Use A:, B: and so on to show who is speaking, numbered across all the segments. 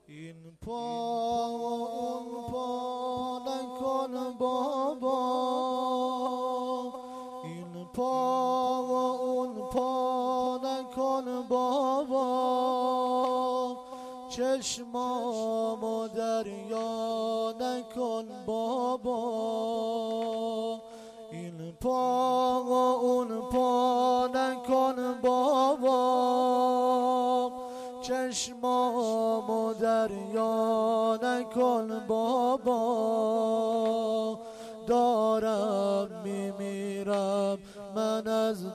A: این پا و اون پا نکن بابا، این پا و اون پا نکن بابا، چشمامو دریا نکن بابا. این پا و اون پا نکن بابا، چشمامو دریا نکن بابا. دارم میمیرم من از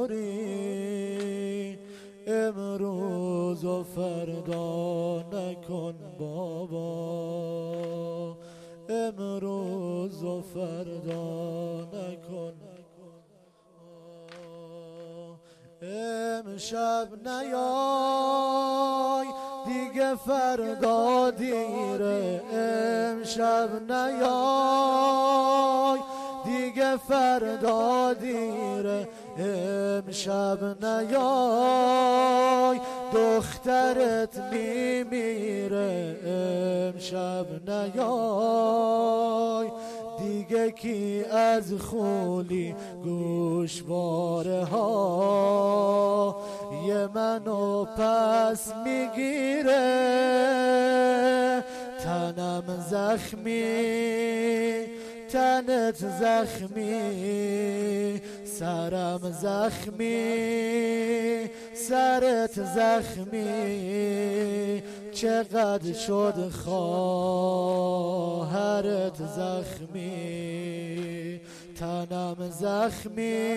A: دوری، امروز و فردا نکن بابا، امروز و فردا نکن. امشب نیای دیگه فردا دیره، امشب نیای دیگه فردا دیره، امشب نیای دخترت میمیره، امشب نیای دیگه کی از خولی گوشواره ها یه منو پس میگیره. تنم زخمی تنت زخمی، سرم زخمی سرت زخمی، چقدر شد خواهرت زخمی. تنم زخمی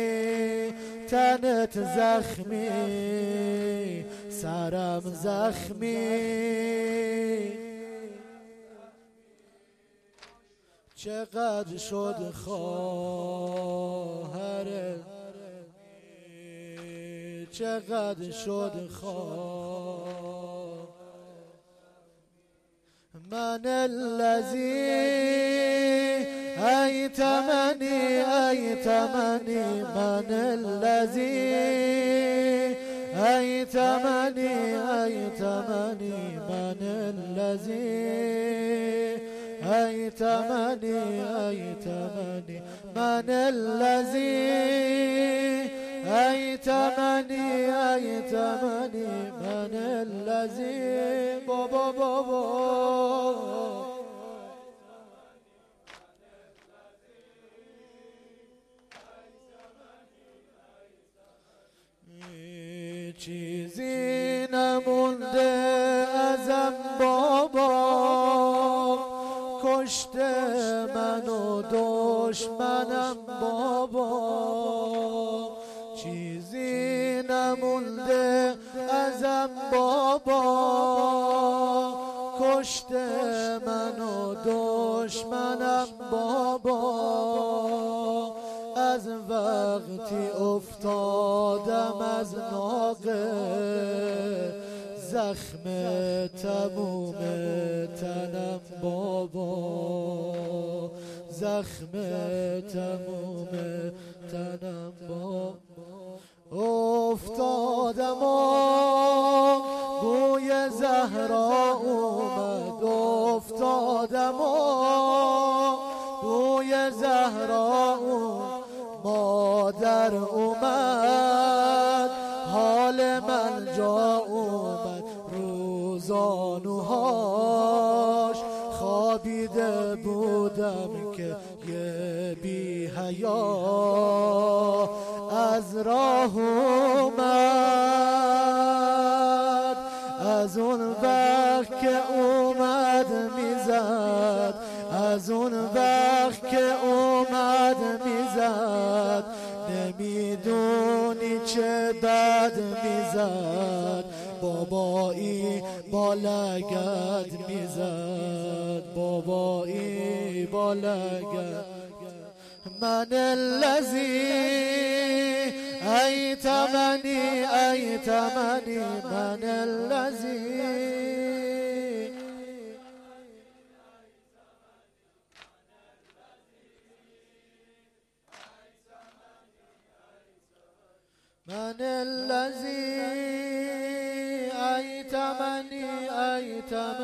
A: تنت زخمی، سرم زخمی، چقدر شد خواهرت، چقدر شد خواهرت. من الذی ایتمنی ایتمنی، من الذی ایتمنی ایتمنی، من الذی ایتمنی ایتمنی، من الذی ایتمنی ایتمنی، من الذی بابا بابا. چیزی نمونده ازم بابا، کشته منو دشمنم بابا. چیزی نمونده ازم بابا، کشته منو دشمنم بابا. از وقتی افتادم از ناقه، زخم تموم تنم بابا، زخم تموم تنم بابا. افتادم و بوی زهرا اومد، افتادم و بوی زهرا اومد. مادر اومد حال من جا اومد، روزانوهاش خوابیده بودم که یه بی حیا از راه اومد. از اون وقت که اومد میزد، از اون وقت که اومد میزد، نمیدونی چه بد میزد. بابایی با لگد میزد، بابایی با لگد. من الذی ایتمنی ایتمنی، من الذی من الذی ای تمنی ای تمنی